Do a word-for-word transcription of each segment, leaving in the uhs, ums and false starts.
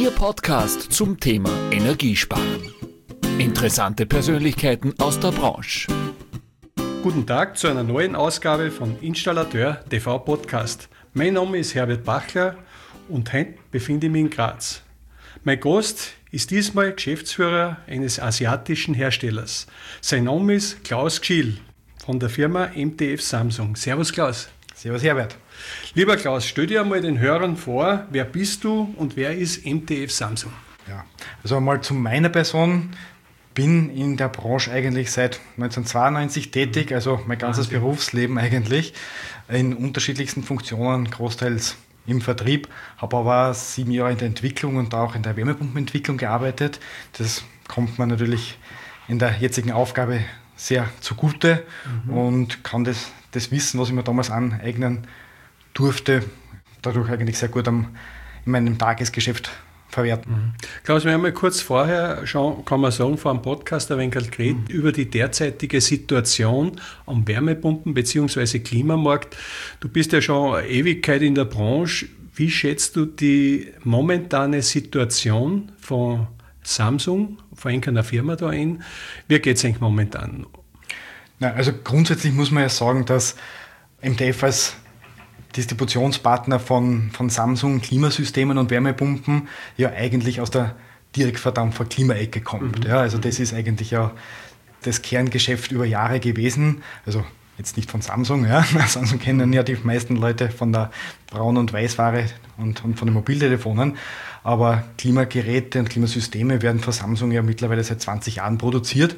Ihr Podcast zum Thema Energiesparen. Interessante Persönlichkeiten aus der Branche. Guten Tag zu einer neuen Ausgabe von Installateur T V Podcast. Mein Name ist Herbert Bachler und heute befinde ich mich in Graz. Mein Gast ist diesmal Geschäftsführer eines asiatischen Herstellers. Sein Name ist Klaus Gschill von der Firma M T F Samsung. Servus Klaus. Servus Herbert. Lieber Klaus, stell dir einmal den Hörern vor, wer bist du und wer ist M T F Samsung? Ja, also einmal zu meiner Person. Bin in der Branche eigentlich seit neunzehnhundertzweiundneunzig tätig, also mein ganzes Wahnsinn. Berufsleben eigentlich, in unterschiedlichsten Funktionen, großteils im Vertrieb, habe aber sieben Jahre in der Entwicklung und auch in der Wärmepumpenentwicklung gearbeitet. Das kommt mir natürlich in der jetzigen Aufgabe sehr zugute mhm. und kann das, das Wissen, was ich mir damals aneignen durfte, dadurch eigentlich sehr gut am, in meinem Tagesgeschäft verwerten. Mhm. Klaus, wir haben mal kurz vorher schon, kann man sagen, vor dem Podcast ein wenig geredet mhm. über die derzeitige Situation am Wärmepumpen- bzw. Klimamarkt. Du bist ja schon eine Ewigkeit in der Branche. Wie schätzt du die momentane Situation von Samsung, von einer Firma da ein? Wie geht es eigentlich momentan? Na, also grundsätzlich muss man ja sagen, dass M T F als Distributionspartner von, von Samsung, Klimasystemen und Wärmepumpen ja eigentlich aus der Direktverdampfer Klimaecke kommt. Mhm. Ja, also das ist eigentlich ja das Kerngeschäft über Jahre gewesen. Also jetzt nicht von Samsung, ja. Samsung kennen ja die meisten Leute von der Braun- und Weißware und, und von den Mobiltelefonen. Aber Klimageräte und Klimasysteme werden von Samsung ja mittlerweile seit zwanzig Jahren produziert.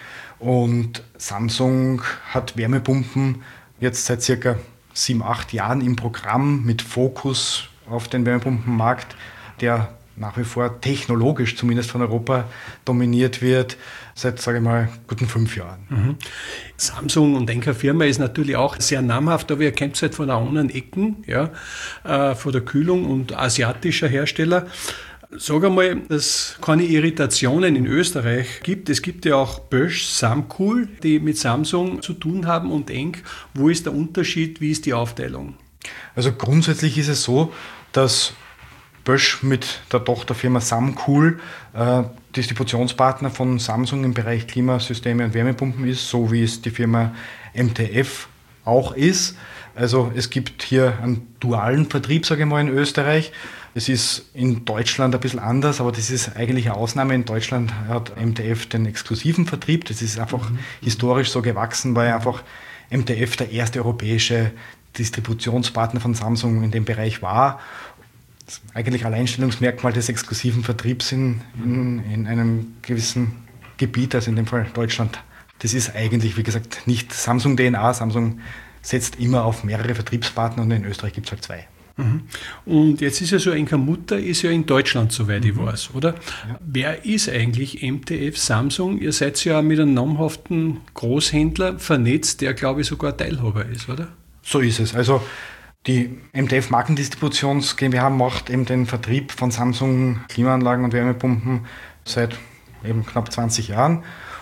Und Samsung hat Wärmepumpen jetzt seit circa sieben, acht Jahren im Programm mit Fokus auf den Wärmepumpenmarkt, der nach wie vor technologisch zumindest von Europa dominiert wird, seit, sage ich mal, guten fünf Jahren. Mhm. Samsung und eine Firma ist natürlich auch sehr namhaft, aber ihr kennt es halt von den anderen Ecken, ja, äh, von der Kühlung und asiatischer Hersteller. Sag einmal, dass es keine Irritationen in Österreich gibt. Es gibt ja auch Bosch, Samcool, die mit Samsung zu tun haben und eng. Wo ist der Unterschied? Wie ist die Aufteilung? Also grundsätzlich ist es so, dass Bosch mit der Tochterfirma Samcool äh, Distributionspartner von Samsung im Bereich Klimasysteme und Wärmepumpen ist, so wie es die Firma M T F auch ist. Also es gibt hier einen dualen Vertrieb, sage ich mal, in Österreich. Es ist in Deutschland ein bisschen anders, aber das ist eigentlich eine Ausnahme. In Deutschland hat M T F den exklusiven Vertrieb. Das ist einfach mhm. historisch so gewachsen, weil einfach M T F der erste europäische Distributionspartner von Samsung in dem Bereich war. Das ist eigentlich Alleinstellungsmerkmal des exklusiven Vertriebs in, in, in einem gewissen Gebiet, also in dem Fall Deutschland. Das ist eigentlich, wie gesagt, nicht Samsung-D N A. Samsung setzt immer auf mehrere Vertriebspartner und in Österreich gibt es halt zwei. Mhm. Und jetzt ist ja so, Enker Mutter ist ja in Deutschland, soweit mhm. ich weiß, oder? Ja. Wer ist eigentlich M T F Samsung? Ihr seid ja mit einem namhaften Großhändler vernetzt, der, glaube ich, sogar Teilhaber ist, oder? So ist es. Also die M T F Markendistributions GmbH macht eben den Vertrieb von Samsung Klimaanlagen und Wärmepumpen seit eben knapp zwanzig Jahren.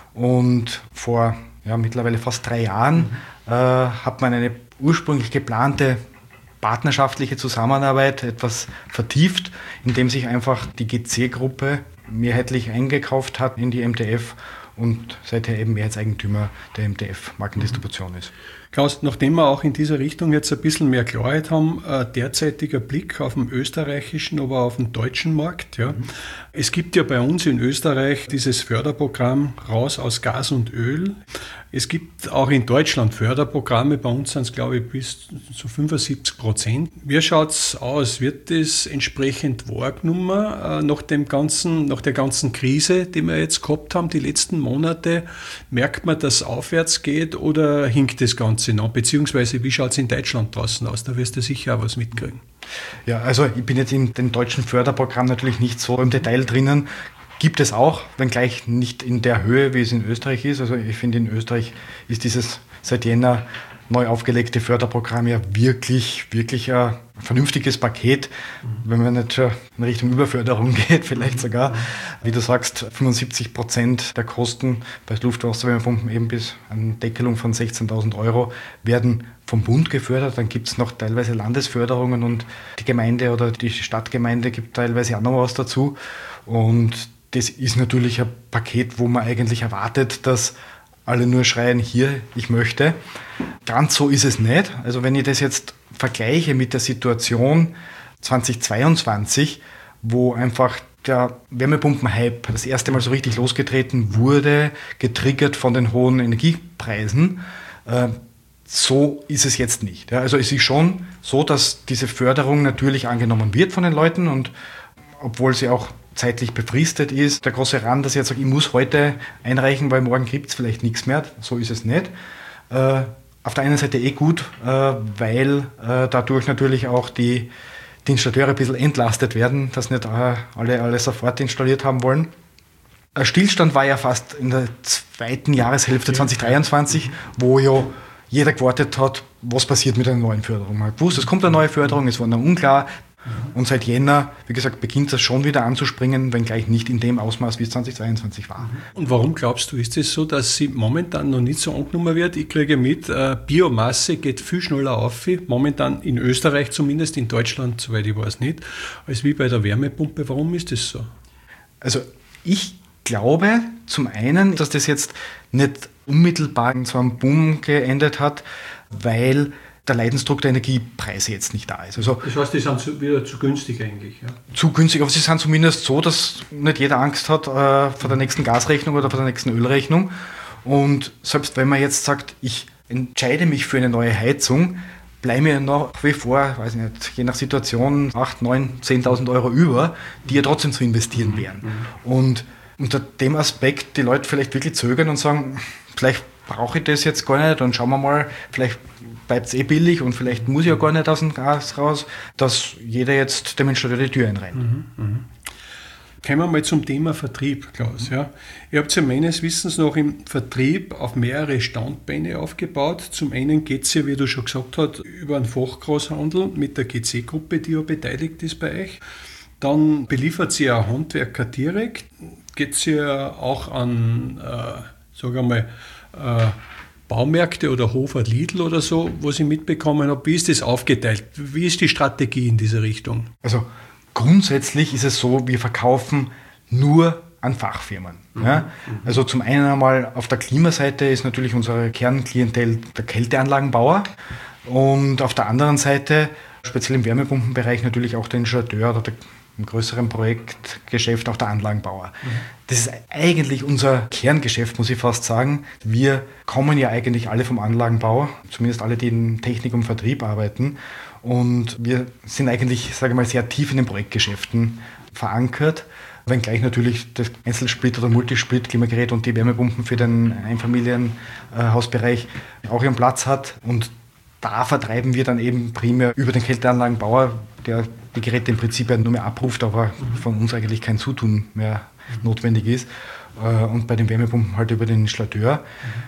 Und vor ja, mittlerweile fast drei Jahren mhm. äh, hat man eine ursprünglich geplante partnerschaftliche Zusammenarbeit etwas vertieft, indem sich einfach die G C-Gruppe mehrheitlich eingekauft hat in die M T F und seither eben Mehrheitseigentümer der M T F Markendistribution ist. Klaus, nachdem wir auch in dieser Richtung jetzt ein bisschen mehr Klarheit haben, äh, derzeitiger Blick auf den österreichischen, aber auf den deutschen Markt. Ja. Mhm. Es gibt ja bei uns in Österreich dieses Förderprogramm Raus aus Gas und Öl. Es gibt auch in Deutschland Förderprogramme, bei uns sind es, glaube ich, bis zu fünfundsiebzig Prozent. Wie schaut es aus? Wird das entsprechend wahrgenommen äh, nach dem ganzen, nach der ganzen Krise, die wir jetzt gehabt haben, die letzten Monate? Merkt man, dass es aufwärts geht oder hinkt das Ganze noch? Beziehungsweise wie schaut es in Deutschland draußen aus? Da wirst du sicher auch was mitkriegen. Ja, also ich bin jetzt in dem deutschen Förderprogramm natürlich nicht so im Detail drinnen. Gibt es auch, wenngleich nicht in der Höhe, wie es in Österreich ist. Also ich finde, in Österreich ist dieses seit Jänner neu aufgelegte Förderprogramm ja wirklich, wirklich ein vernünftiges Paket, wenn man nicht schon in Richtung Überförderung geht, vielleicht sogar. Wie du sagst, fünfundsiebzig Prozent der Kosten bei Luftwasserwärmepumpen eben bis eine Deckelung von sechzehntausend Euro werden vom Bund gefördert. Dann gibt es noch teilweise Landesförderungen und die Gemeinde oder die Stadtgemeinde gibt teilweise auch noch was dazu. Und das ist natürlich ein Paket, wo man eigentlich erwartet, dass alle nur schreien, hier, ich möchte. Ganz so ist es nicht. Also wenn ich das jetzt vergleiche mit der Situation zweitausendzweiundzwanzig, wo einfach der Wärmepumpen-Hype das erste Mal so richtig losgetreten wurde, getriggert von den hohen Energiepreisen, äh, so ist es jetzt nicht. Ja, also es ist schon so, dass diese Förderung natürlich angenommen wird von den Leuten und obwohl sie auch zeitlich befristet ist, der große Rand, dass ich jetzt sage, ich muss heute einreichen, weil morgen gibt es vielleicht nichts mehr. So ist es nicht. Äh, auf der einen Seite eh gut, äh, weil äh, dadurch natürlich auch die, die Installateure ein bisschen entlastet werden, dass nicht äh, alle, alle sofort installiert haben wollen. Ein Stillstand war ja fast in der zweiten Jahreshälfte zweitausenddreiundzwanzig, wo ja jeder gewartet hat, was passiert mit einer neuen Förderung. Man hat gewusst, es kommt eine neue Förderung, es war noch unklar. Und seit Jänner, wie gesagt, beginnt das schon wieder anzuspringen, wenngleich nicht in dem Ausmaß, wie es zweitausendzweiundzwanzig war. Und warum glaubst du, ist es das so, dass sie momentan noch nicht so angenommen wird? Ich kriege mit, äh, Biomasse geht viel schneller auf, momentan in Österreich zumindest, in Deutschland, soweit ich weiß nicht, als wie bei der Wärmepumpe. Warum ist das so? Also ich glaube zum einen, dass das jetzt nicht unmittelbar in so einem Boom geendet hat, weil der Leidensdruck der Energiepreise jetzt nicht da ist. Also das heißt, die sind zu, wieder zu günstig eigentlich? Ja? Zu günstig, aber sie sind zumindest so, dass nicht jeder Angst hat äh, vor der nächsten Gasrechnung oder vor der nächsten Ölrechnung. Und selbst wenn man jetzt sagt, ich entscheide mich für eine neue Heizung, bleiben mir nach wie vor, weiß ich nicht, je nach Situation acht, neun, zehntausend Euro über, die ja trotzdem zu investieren wären. Mhm. Und unter dem Aspekt die Leute vielleicht wirklich zögern und sagen, vielleicht brauche ich das jetzt gar nicht, dann schauen wir mal, vielleicht bleibt es eh billig und vielleicht muss ich ja gar nicht aus dem Gas raus, dass jeder jetzt dem Installateur die Tür einrennt. Mhm, mh. Kommen wir mal zum Thema Vertrieb, Klaus. Ja. Ihr habt ja meines Wissens noch im Vertrieb auf mehrere Standbeine aufgebaut. Zum einen geht es ja, wie du schon gesagt hast, über einen Fachgroßhandel mit der G C-Gruppe, die ja beteiligt ist bei euch. Dann beliefert sie ja Handwerker direkt. Geht es ja auch an, äh, sagen wir mal, äh, Baumärkte oder Hofer Lidl oder so, wo Sie mitbekommen haben. Wie ist das aufgeteilt? Wie ist die Strategie in diese Richtung? Also grundsätzlich ist es so, wir verkaufen nur an Fachfirmen. Mhm. Ja? Also zum einen einmal auf der Klimaseite ist natürlich unsere Kernklientel der Kälteanlagenbauer und auf der anderen Seite, speziell im Wärmepumpenbereich, natürlich auch der Installateur oder der im größeren Projektgeschäft auch der Anlagenbauer. Mhm. Das ist eigentlich unser Kerngeschäft, muss ich fast sagen. Wir kommen ja eigentlich alle vom Anlagenbau, zumindest alle, die in Technik und Vertrieb arbeiten. Und wir sind eigentlich, sage ich mal, sehr tief in den Projektgeschäften verankert, wenngleich natürlich das Einzelsplit oder Multisplit, Klimagerät und die Wärmepumpen für den Einfamilienhausbereich auch ihren Platz hat. Und da vertreiben wir dann eben primär über den Kälteanlagenbauer, der die Geräte im Prinzip ja nur mehr abruft, aber von uns eigentlich kein Zutun mehr notwendig ist. Und bei den Wärmepumpen halt über den Installateur.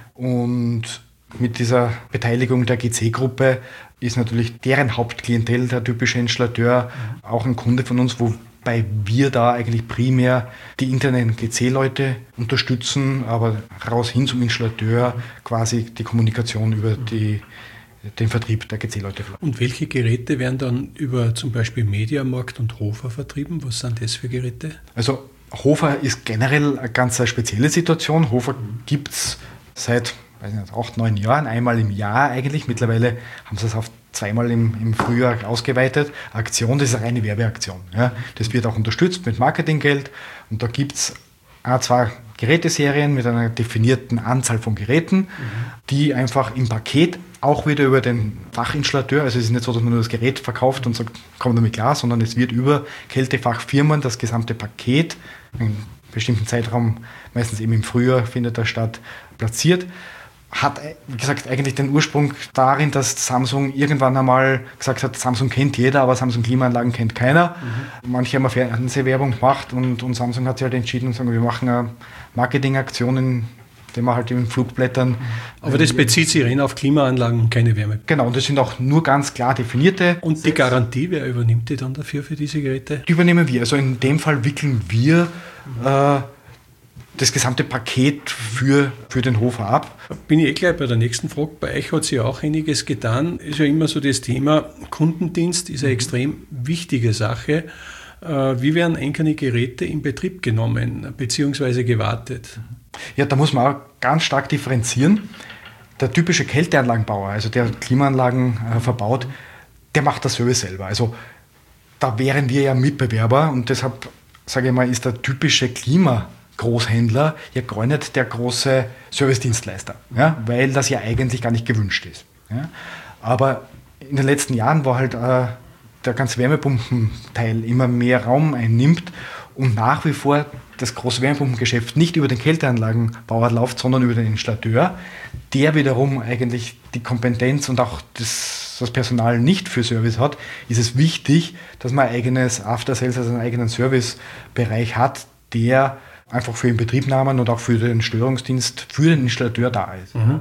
Und mit dieser Beteiligung der G C-Gruppe ist natürlich deren Hauptklientel, der typische Installateur, auch ein Kunde von uns, wobei wir da eigentlich primär die internen G C-Leute unterstützen, aber raus hin zum Installateur quasi die Kommunikation über die den Vertrieb der G C-Leute. Und welche Geräte werden dann über zum Beispiel Mediamarkt und Hofer vertrieben? Was sind das für Geräte? Also Hofer ist generell eine ganz spezielle Situation. Hofer gibt es seit weiß nicht, acht, neun Jahren, einmal im Jahr eigentlich. Mittlerweile haben sie es auf zweimal im, im Frühjahr ausgeweitet. Aktion, das ist eine reine Werbeaktion. Ja. Das wird auch unterstützt mit Marketinggeld und da gibt es ein, zwei Geräteserien mit einer definierten Anzahl von Geräten, mhm. die einfach im Paket auch wieder über den Fachinstallateur, also es ist nicht so, dass man nur das Gerät verkauft und sagt, komm damit klar, sondern es wird über Kältefachfirmen das gesamte Paket, einen bestimmten Zeitraum, meistens eben im Frühjahr findet das statt, platziert. Hat, wie gesagt, eigentlich den Ursprung darin, dass Samsung irgendwann einmal gesagt hat, Samsung kennt jeder, aber Samsung Klimaanlagen kennt keiner. Mhm. Manche haben eine Fernsehwerbung gemacht und, und Samsung hat sich halt entschieden und sagen, wir machen eine Marketingaktion in den man halt in Flugblättern... Aber das bezieht sich rein auf Klimaanlagen und keine Wärme. Genau, und das sind auch nur ganz klar definierte. Und die Garantie, wer übernimmt die dann dafür, für diese Geräte? Die übernehmen wir. Also in dem Fall wickeln wir äh, das gesamte Paket für, für den Hofer ab. Bin ich eh gleich bei der nächsten Frage. Bei euch hat sich ja auch einiges getan. Ist ja immer so das Thema, Kundendienst ist eine extrem wichtige Sache. Wie werden einzelne Geräte in Betrieb genommen bzw. gewartet? Ja, da muss man auch ganz stark differenzieren. Der typische Kälteanlagenbauer, also der Klimaanlagen äh, verbaut, der macht das Service selber. Also da wären wir ja Mitbewerber und deshalb, sage ich mal, ist der typische Klimagroßhändler ja gar nicht der große Servicedienstleister, ja, weil das ja eigentlich gar nicht gewünscht ist. Ja. Aber in den letzten Jahren war halt äh, der ganze Wärmepumpenteil immer mehr Raum einnimmt und nach wie vor das große Wärmepumpengeschäft nicht über den Kälteanlagenbauer läuft, sondern über den Installateur, der wiederum eigentlich die Kompetenz und auch das, das Personal nicht für Service hat, ist es wichtig, dass man ein eigenes After-Sales, also einen eigenen Servicebereich hat, der einfach für Inbetriebnahmen und auch für den Störungsdienst für den Installateur da ist. Mhm.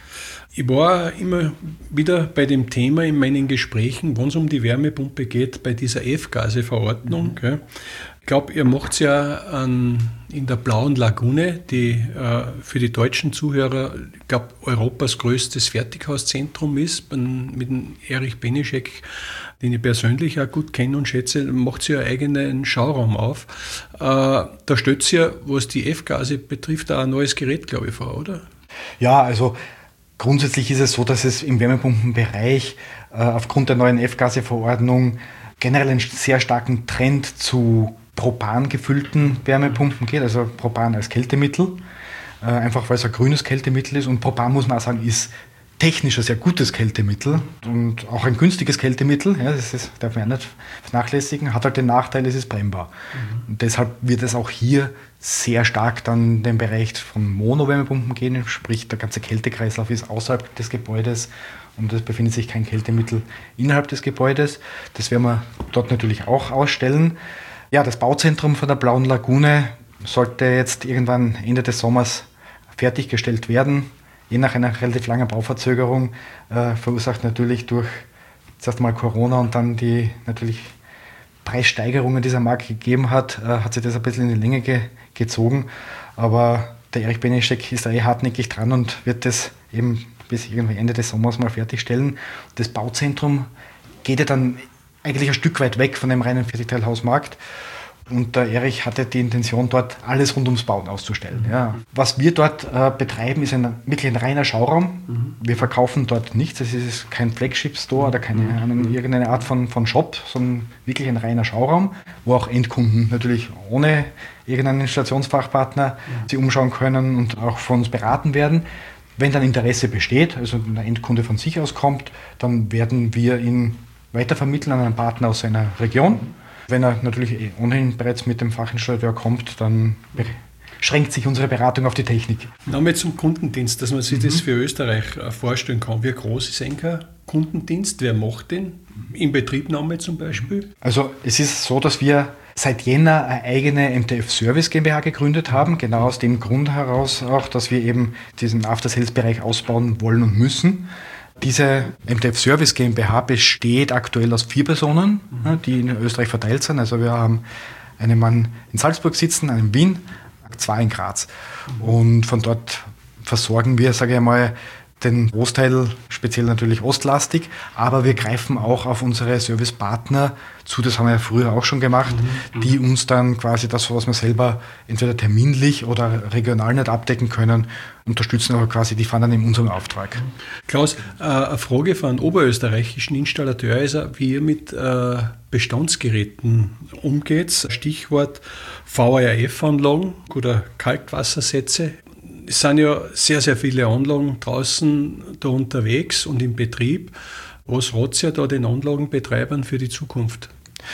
Ich war immer wieder bei dem Thema in meinen Gesprächen, wenn es um die Wärmepumpe geht, bei dieser F-Gase-Verordnung. Mhm. Ich glaube, ihr macht es ja an, in der Blauen Lagune, die äh, für die deutschen Zuhörer, ich glaube, Europas größtes Fertighauszentrum ist. Mit dem Erich Benischek, den ich persönlich auch gut kenne und schätze, macht ihr ja eigenen Schauraum auf. Äh, da stellt ihr, was die F-Gase betrifft, auch ein neues Gerät, glaube ich, vor, oder? Ja, also grundsätzlich ist es so, dass es im Wärmepumpenbereich äh, aufgrund der neuen F-Gase-Verordnung generell einen sehr starken Trend zu Propan gefüllten Wärmepumpen geht, also Propan als Kältemittel, äh, einfach weil es ein grünes Kältemittel ist und Propan, muss man auch sagen, ist technisch ein sehr gutes Kältemittel und auch ein günstiges Kältemittel, ja, das ist, darf man ja nicht vernachlässigen, hat halt den Nachteil, es ist brennbar. Mhm. Und deshalb wird es auch hier sehr stark dann den Bereich von Mono-Wärmepumpen gehen, sprich der ganze Kältekreislauf ist außerhalb des Gebäudes und es befindet sich kein Kältemittel innerhalb des Gebäudes. Das werden wir dort natürlich auch ausstellen. Ja, das Bauzentrum von der Blauen Lagune sollte jetzt irgendwann Ende des Sommers fertiggestellt werden. Je nach einer relativ langen Bauverzögerung, äh, verursacht natürlich durch zuerst mal Corona und dann die natürlich Preissteigerungen, die es am Markt gegeben hat, äh, hat sich das ein bisschen in die Länge ge- gezogen. Aber der Erich Benischek ist da eh hartnäckig dran und wird das eben bis irgendwie Ende des Sommers mal fertigstellen. Das Bauzentrum geht ja dann eigentlich ein Stück weit weg von dem reinen Fertigteilhausmarkt. Und der Erich hatte die Intention, dort alles rund ums Bauen auszustellen. Ja. Was wir dort äh, betreiben, ist ein, wirklich ein reiner Schauraum. Mhm. Wir verkaufen dort nichts. Es ist kein Flagship-Store oder keine mhm. irgendeine Art von, von Shop, sondern wirklich ein reiner Schauraum, wo auch Endkunden natürlich ohne irgendeinen Installationsfachpartner mhm. sich umschauen können und auch von uns beraten werden. Wenn dann Interesse besteht, also ein Endkunde von sich aus kommt, dann werden wir ihn weitervermitteln an einen Partner aus seiner Region. Wenn er natürlich ohnehin bereits mit dem Fachinstallateur kommt, dann schränkt sich unsere Beratung auf die Technik. Nochmal zum Kundendienst, dass man sich mhm. das für Österreich vorstellen kann. Wie groß ist ein Kundendienst? Wer macht den? Inbetriebnahme zum Beispiel? Also es ist so, dass wir seit Jänner eine eigene M T F Service GmbH gegründet haben. Genau aus dem Grund heraus auch, dass wir eben diesen After-Sales-Bereich ausbauen wollen und müssen. Diese M T F Service GmbH besteht aktuell aus vier Personen, mhm. die in Österreich verteilt sind. Also wir haben einen Mann in Salzburg sitzen, einen in Wien, zwei in Graz. Mhm. Und von dort versorgen wir, sage ich einmal, den Großteil, speziell natürlich ostlastig, aber wir greifen auch auf unsere Servicepartner zu, das haben wir ja früher auch schon gemacht, mhm. die uns dann quasi das, was wir selber entweder terminlich oder regional nicht abdecken können, unterstützen, aber quasi, die fahren dann in unserem Auftrag. Klaus, äh, eine Frage von einem oberösterreichischen Installateur ist, wie ihr mit äh, Bestandsgeräten umgeht. Stichwort V R F-Anlagen oder Kaltwassersätze. Es sind ja sehr, sehr viele Anlagen draußen da unterwegs und im Betrieb. Was ratet ihr da den Anlagenbetreibern für die Zukunft?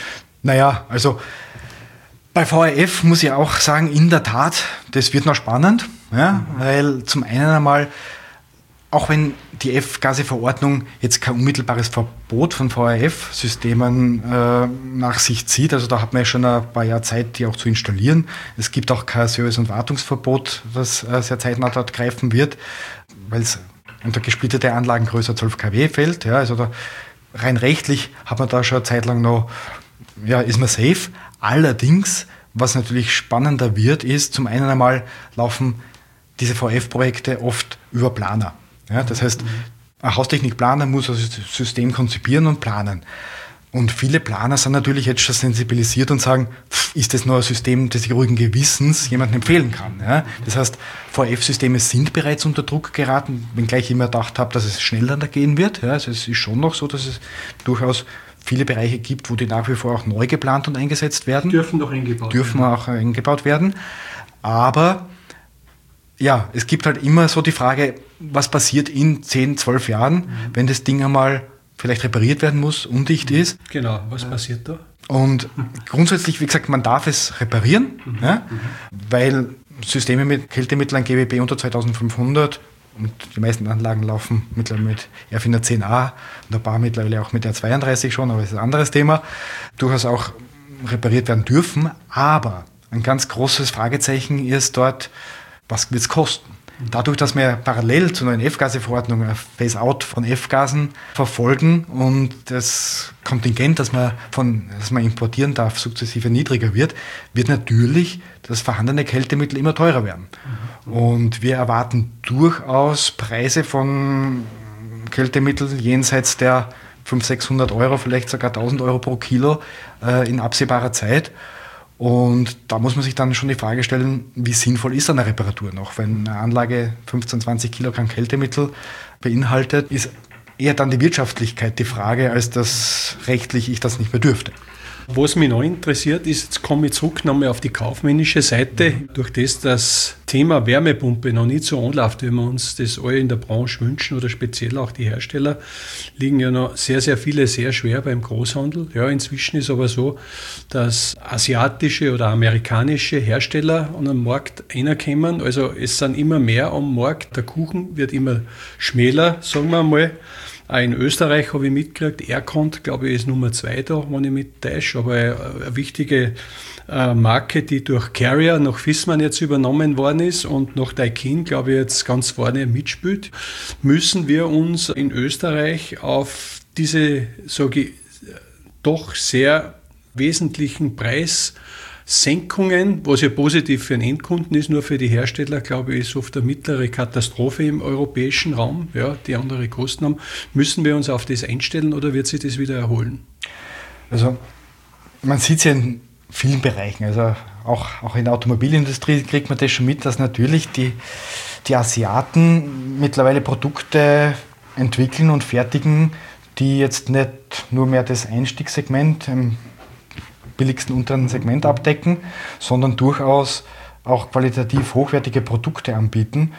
Naja, also bei V R F muss ich auch sagen, in der Tat, das wird noch spannend, ja, weil zum einen einmal auch wenn die F-Gase-Verordnung jetzt kein unmittelbares Verbot von V R F-Systemen äh, nach sich zieht, also da hat man ja schon ein paar Jahre Zeit, die auch zu installieren. Es gibt auch kein Service- und Wartungsverbot, das äh, sehr zeitnah dort greifen wird, weil es unter gesplittete Anlagen größer zwölf Kilowatt fällt. Ja, also da rein rechtlich hat man da schon eine Zeit lang noch, ja, ist man safe. Allerdings, was natürlich spannender wird, ist, zum einen einmal laufen diese V R F-Projekte oft über Planer. Ja, das heißt, ein Haustechnikplaner muss das System konzipieren und planen. Und viele Planer sind natürlich jetzt schon sensibilisiert und sagen, ist das nur ein System, das ich ruhigen Gewissens jemandem empfehlen kann. Ja? Das heißt, V R F-Systeme sind bereits unter Druck geraten, wenngleich ich immer gedacht habe, dass es schneller gehen wird. Ja? Also es ist schon noch so, dass es durchaus viele Bereiche gibt, wo die nach wie vor auch neu geplant und eingesetzt werden. Dürfen doch eingebaut Dürfen werden. auch eingebaut werden. Aber ja, es gibt halt immer so die Frage, was passiert in zehn, zwölf Jahren, mhm. wenn das Ding einmal vielleicht repariert werden muss, undicht mhm. ist. Genau, was passiert da? Und grundsätzlich, wie gesagt, man darf es reparieren, mhm. Ja, mhm. weil Systeme mit Kältemitteln G W B unter zweitausendfünfhundert und die meisten Anlagen laufen mittlerweile mit R vierhundertzehn a und ein paar mittlerweile auch mit R zweiunddreißig schon, aber das ist ein anderes Thema, durchaus auch repariert werden dürfen. Aber ein ganz großes Fragezeichen ist dort, was wird es kosten? Dadurch, dass wir parallel zur neuen F-Gase-Verordnung ein Phase-out von F-Gasen verfolgen und das Kontingent, das man, von, das man importieren darf, sukzessive niedriger wird, wird natürlich das vorhandene Kältemittel immer teurer werden. Mhm. Und wir erwarten durchaus Preise von Kältemitteln jenseits der fünfhundert, sechshundert Euro, vielleicht sogar tausend Euro pro Kilo äh, in absehbarer Zeit. Und da muss man sich dann schon die Frage stellen, wie sinnvoll ist eine Reparatur noch? Wenn eine Anlage fünfzehn, zwanzig Kilogramm Kältemittel beinhaltet, ist eher dann die Wirtschaftlichkeit die Frage, als dass rechtlich ich das nicht mehr dürfte. Was mich noch interessiert, ist, jetzt komme ich zurück nochmal auf die kaufmännische Seite. Durch das das Thema Wärmepumpe noch nicht so anläuft, wie wir uns das alle in der Branche wünschen oder speziell auch die Hersteller, liegen ja noch sehr, sehr viele sehr schwer beim Großhandel. Ja, inzwischen ist aber so, dass asiatische oder amerikanische Hersteller an den Markt reinkommen. Also es sind immer mehr am Markt. Der Kuchen wird immer schmäler, sagen wir einmal. Auch in Österreich habe ich mitgekriegt, Aircont, glaube ich, ist Nummer zwei da, wenn ich mich täusche, aber eine wichtige äh, Marke, die durch Carrier nach Viessmann jetzt übernommen worden ist und nach Daikin, glaube ich, jetzt ganz vorne mitspielt, müssen wir uns in Österreich auf diese, sage ich, doch sehr wesentlichen Preissenkungen, was ja positiv für den Endkunden ist, nur für die Hersteller, glaube ich, ist oft eine mittlere Katastrophe im europäischen Raum, ja, die andere Kosten haben. Müssen wir uns auf das einstellen oder wird sich das wieder erholen? Also man sieht es ja in vielen Bereichen, also auch, auch in der Automobilindustrie kriegt man das schon mit, dass natürlich die, die Asiaten mittlerweile Produkte entwickeln und fertigen, die jetzt nicht nur mehr das Einstiegssegment im billigsten unteren Segment abdecken, sondern durchaus auch qualitativ hochwertige Produkte anbieten.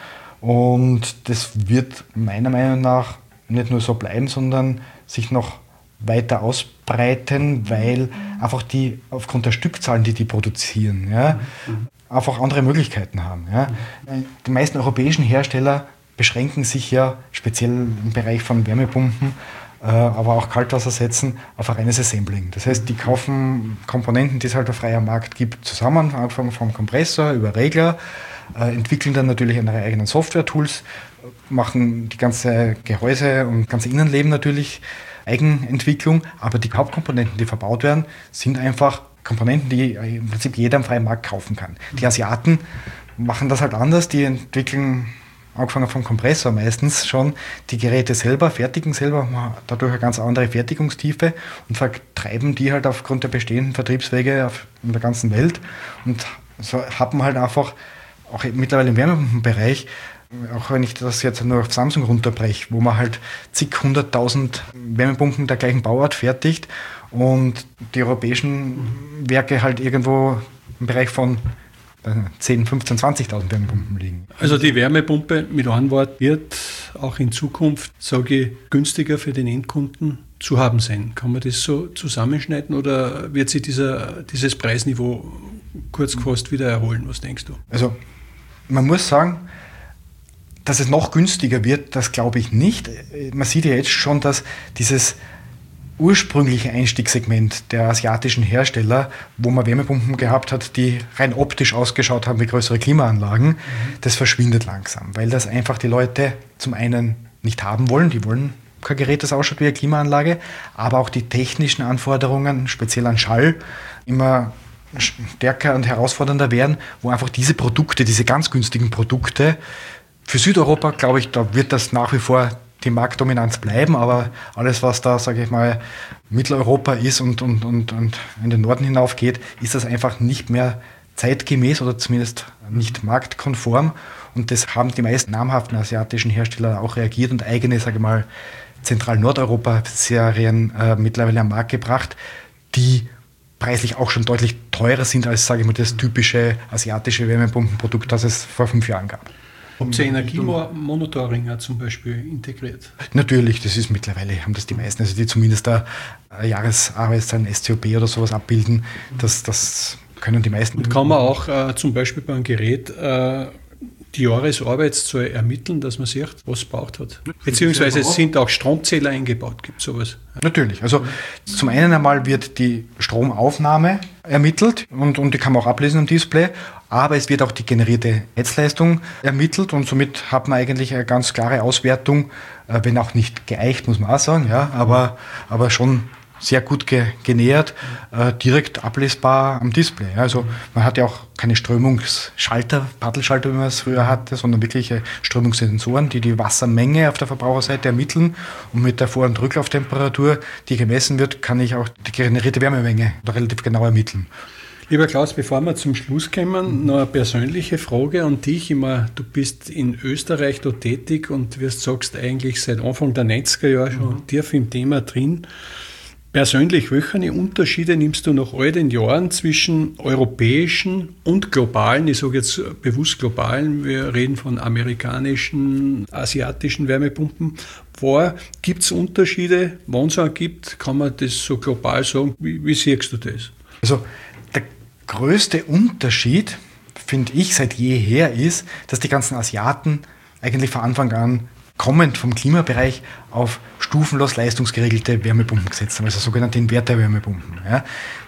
Und das wird meiner Meinung nach nicht nur so bleiben, sondern sich noch weiter ausbreiten, weil einfach die aufgrund der Stückzahlen, die die produzieren, ja, einfach andere Möglichkeiten haben. Ja. Die meisten europäischen Hersteller beschränken sich ja speziell im Bereich von Wärmepumpen, aber auch Kaltwassersätzen auf ein reines Assembling. Das heißt, die kaufen Komponenten, die es halt auf freier Markt gibt, zusammen, angefangen vom Kompressor über Regler, äh, entwickeln dann natürlich ihre eigenen Software-Tools, machen die ganze Gehäuse und ganze Innenleben natürlich Eigenentwicklung, aber die Hauptkomponenten, die verbaut werden, sind einfach Komponenten, die im Prinzip jeder am freien Markt kaufen kann. Die Asiaten machen das halt anders, die entwickeln angefangen vom Kompressor meistens schon, die Geräte selber, fertigen selber, dadurch eine ganz andere Fertigungstiefe und vertreiben die halt aufgrund der bestehenden Vertriebswege auf, in der ganzen Welt und so hat man halt einfach, auch mittlerweile im Wärmepumpenbereich, auch wenn ich das jetzt nur auf Samsung runterbreche, wo man halt zig hunderttausend Wärmepumpen der gleichen Bauart fertigt und die europäischen Werke halt irgendwo im Bereich von zehn, fünfzehn, zwanzigtausend Wärmepumpen liegen. Also die Wärmepumpe mit einem Wort wird auch in Zukunft, sage ich, günstiger für den Endkunden zu haben sein. Kann man das so zusammenschneiden oder wird sich dieser, dieses Preisniveau kurz gefasst wieder erholen? Was denkst du? Also man muss sagen, Dass es noch günstiger wird, das glaube ich nicht. Man sieht ja jetzt schon, dass dieses ursprüngliche Einstiegssegment der asiatischen Hersteller, wo man Wärmepumpen gehabt hat, die rein optisch ausgeschaut haben wie größere Klimaanlagen, mhm. das verschwindet langsam, weil das einfach die Leute zum einen nicht haben wollen, die wollen kein Gerät, das ausschaut wie eine Klimaanlage, aber auch die technischen Anforderungen, speziell an Schall, immer stärker und herausfordernder werden, wo einfach diese Produkte, diese ganz günstigen Produkte, für Südeuropa, glaube ich, da wird das nach wie vor die Marktdominanz bleiben, aber alles, was da, sage ich mal, Mitteleuropa ist und, und, und, und in den Norden hinauf geht, ist das einfach nicht mehr zeitgemäß oder zumindest nicht marktkonform. Und das haben die meisten namhaften asiatischen Hersteller auch reagiert und eigene, sage ich mal, Zentral-Nordeuropa-Serien äh, mittlerweile am Markt gebracht, die preislich auch schon deutlich teurer sind als, sage ich mal, das typische asiatische Wärmepumpenprodukt, das es vor fünf Jahren gab. Habt ihr Energiemonitoring zum Beispiel integriert? Natürlich, das ist mittlerweile, haben das die meisten, also die zumindest da Jahresarbeitszahlen, S C O P oder sowas abbilden, das, das können die meisten. Und kann man auch äh, zum Beispiel beim Gerät äh, die Jahresarbeitszahl ermitteln, dass man sieht, was es braucht hat? Beziehungsweise es sind auch Stromzähler eingebaut, gibt es sowas? Natürlich, also zum einen einmal wird die Stromaufnahme ermittelt und, und die kann man auch ablesen am Display, aber es wird auch die generierte Netzleistung ermittelt und somit hat man eigentlich eine ganz klare Auswertung, wenn auch nicht geeicht, muss man auch sagen, ja, aber, aber schon sehr gut ge- genähert, äh, direkt ablesbar am Display. Ja. Also man hat ja auch keine Strömungsschalter, Paddelschalter, wie man es früher hatte, sondern wirkliche Strömungssensoren, die die Wassermenge auf der Verbraucherseite ermitteln und mit der Vor- und Rücklauftemperatur, die gemessen wird, kann ich auch die generierte Wärmemenge relativ genau ermitteln. Lieber Klaus, bevor wir zum Schluss kommen, noch eine persönliche Frage an dich. Ich meine, du bist in Österreich da tätig und wie du sagst, eigentlich seit Anfang der neunziger Jahre schon mhm. tief im Thema drin. Persönlich, welche Unterschiede nimmst du nach all den Jahren zwischen europäischen und globalen, ich sage jetzt bewusst globalen, wir reden von amerikanischen, asiatischen Wärmepumpen, wahr? Gibt es Unterschiede? Wenn es einen gibt, kann man das so global sagen? Wie, wie siehst du das? Also der größte Unterschied, finde ich, seit jeher ist, dass die ganzen Asiaten eigentlich von Anfang an kommend vom Klimabereich auf stufenlos leistungsgeregelte Wärmepumpen gesetzt haben, also sogenannte Inverter-Wärmepumpen. Ja.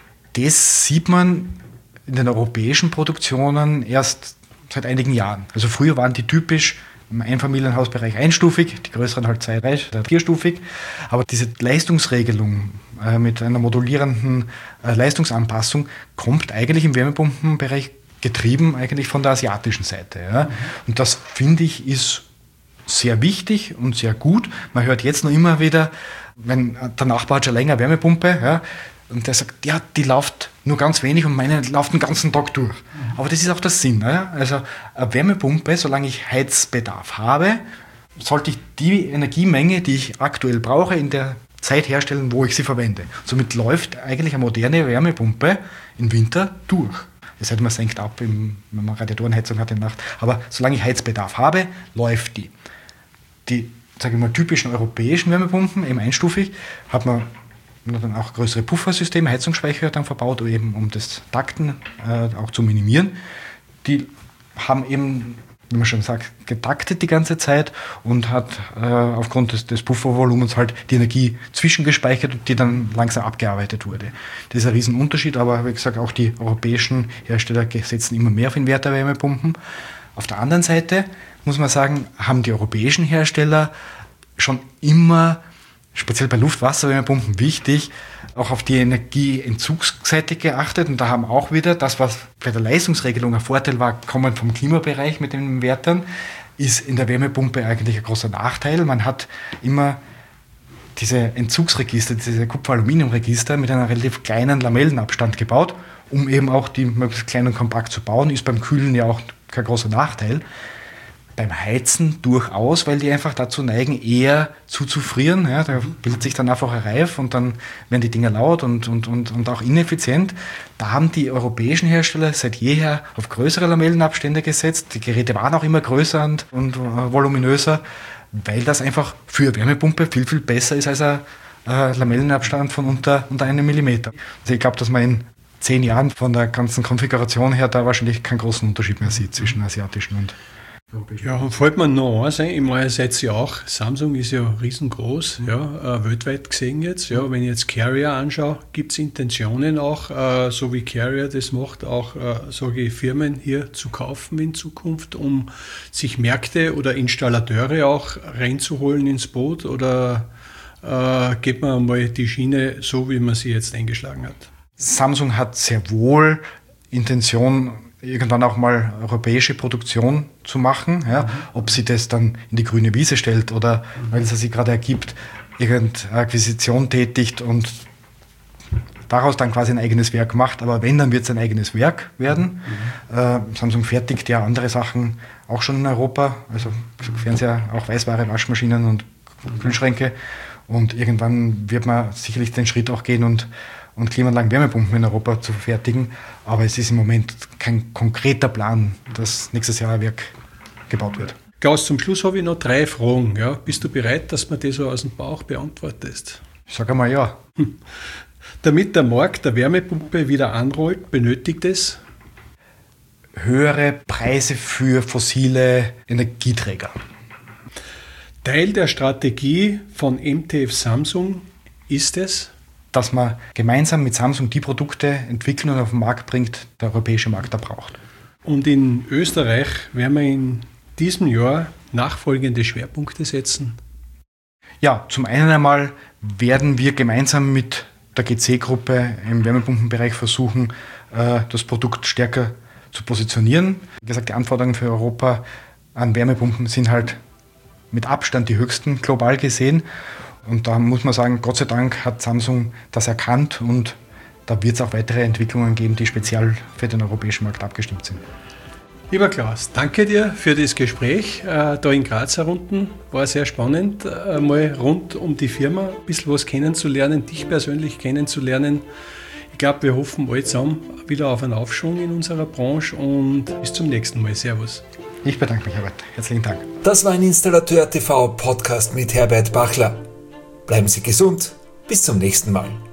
Das sieht man in den europäischen Produktionen erst seit einigen Jahren. Also früher waren die typisch im Einfamilienhausbereich einstufig, die größeren halt zwei, drei, vierstufig. Aber diese Leistungsregelung äh, mit einer modulierenden äh, Leistungsanpassung kommt eigentlich im Wärmepumpenbereich getrieben eigentlich von der asiatischen Seite. Ja. Mhm. Und das, finde ich, ist sehr wichtig und sehr gut. Man hört jetzt noch immer wieder, wenn der Nachbar hat schon länger Wärmepumpe, ja, und der sagt, ja, die läuft nur ganz wenig und meine läuft den ganzen Tag durch. Mhm. Aber das ist auch der Sinn. Ja? Also eine Wärmepumpe, solange ich Heizbedarf habe, sollte ich die Energiemenge, die ich aktuell brauche, in der Zeit herstellen, wo ich sie verwende. Somit läuft eigentlich eine moderne Wärmepumpe im Winter durch. Das heißt, man senkt ab, im, wenn man Radiatorenheizung hat in der Nacht. Aber solange ich Heizbedarf habe, läuft die. Die, sage ich mal, typischen europäischen Wärmepumpen, eben einstufig, hat man dann auch größere Puffersysteme, Heizungsspeicher dann verbaut, eben um das Takten äh, auch zu minimieren. Die haben eben, wie man schon sagt, getaktet die ganze Zeit und hat äh, aufgrund des, des Puffervolumens halt die Energie zwischengespeichert und die dann langsam abgearbeitet wurde. Das ist ein Riesenunterschied, aber wie gesagt, auch die europäischen Hersteller setzen immer mehr auf Inverter-Wärmepumpen. Auf der anderen Seite muss man sagen, haben die europäischen Hersteller schon immer, speziell bei Luft-Wasser-Wärmepumpen wichtig, auch auf die Energieentzugsseite geachtet. Und da haben auch wieder das, was bei der Leistungsregelung ein Vorteil war, kommend vom Klimabereich mit den Invertern, ist in der Wärmepumpe eigentlich ein großer Nachteil. Man hat immer diese Entzugsregister, diese Kupfer-Aluminium-Register mit einem relativ kleinen Lamellenabstand gebaut, um eben auch die möglichst klein und kompakt zu bauen. Ist beim Kühlen ja auch kein großer Nachteil. Beim Heizen durchaus, weil die einfach dazu neigen, eher zuzufrieren. Ja, da bildet sich dann einfach ein Reif und dann werden die Dinger laut und, und, und, und auch ineffizient. Da haben die europäischen Hersteller seit jeher auf größere Lamellenabstände gesetzt. Die Geräte waren auch immer größer und, und uh, voluminöser, weil das einfach für eine Wärmepumpe viel, viel besser ist als ein uh, Lamellenabstand von unter, unter einem Millimeter. Also ich glaube, dass man in zehn Jahren von der ganzen Konfiguration her da wahrscheinlich keinen großen Unterschied mehr sieht zwischen asiatischen und Ja, und fällt mir noch eins ein, ich meine, ihr seid ja auch, Samsung ist ja riesengroß, ja, äh, weltweit gesehen jetzt, ja, wenn ich jetzt Carrier anschaue, gibt es Intentionen auch, äh, so wie Carrier das macht, auch, äh, sage ich, Firmen hier zu kaufen in Zukunft, um sich Märkte oder Installateure auch reinzuholen ins Boot, oder äh, geht man mal die Schiene so, wie man sie jetzt eingeschlagen hat? Samsung hat sehr wohl Intention, irgendwann auch mal europäische Produktion zu machen. Ja. Mhm. Ob sie das dann in die grüne Wiese stellt oder, mhm. weil es sich gerade ergibt, irgendeine Akquisition tätigt und daraus dann quasi ein eigenes Werk macht. Aber wenn, dann wird es ein eigenes Werk werden. Mhm. Äh, Samsung fertigt ja andere Sachen auch schon in Europa, also Fernseher, auch Weißware, Waschmaschinen und Kühlschränke. Und irgendwann wird man sicherlich den Schritt auch gehen und und Klimaanlagen, Wärmepumpen in Europa zu fertigen. Aber es ist im Moment kein konkreter Plan, dass nächstes Jahr ein Werk gebaut wird. Klaus, zum Schluss habe ich noch drei Fragen. Ja, bist du bereit, dass man das so aus dem Bauch beantwortest? Ich sage einmal ja. Hm. Damit der Markt der Wärmepumpe wieder anrollt, benötigt es höhere Preise für fossile Energieträger. Teil der Strategie von M T F Samsung ist es, dass man gemeinsam mit Samsung die Produkte entwickeln und auf den Markt bringt, der europäische Markt da braucht. Und in Österreich werden wir in diesem Jahr nachfolgende Schwerpunkte setzen? Ja, zum einen einmal werden wir gemeinsam mit der G C-Gruppe im Wärmepumpenbereich versuchen, das Produkt stärker zu positionieren. Wie gesagt, die Anforderungen für Europa an Wärmepumpen sind halt mit Abstand die höchsten global gesehen. Und da muss man sagen, Gott sei Dank hat Samsung das erkannt und da wird es auch weitere Entwicklungen geben, die speziell für den europäischen Markt abgestimmt sind. Lieber Klaus, danke dir für das Gespräch äh, da in Graz herunten. War sehr spannend, äh, mal rund um die Firma ein bisschen was kennenzulernen, dich persönlich kennenzulernen. Ich glaube, wir hoffen alle zusammen wieder auf einen Aufschwung in unserer Branche und bis zum nächsten Mal. Servus. Ich bedanke mich, Herbert. Herzlichen Dank. Das war ein Installateur T V Podcast mit Herbert Bachler. Bleiben Sie gesund. Bis zum nächsten Mal.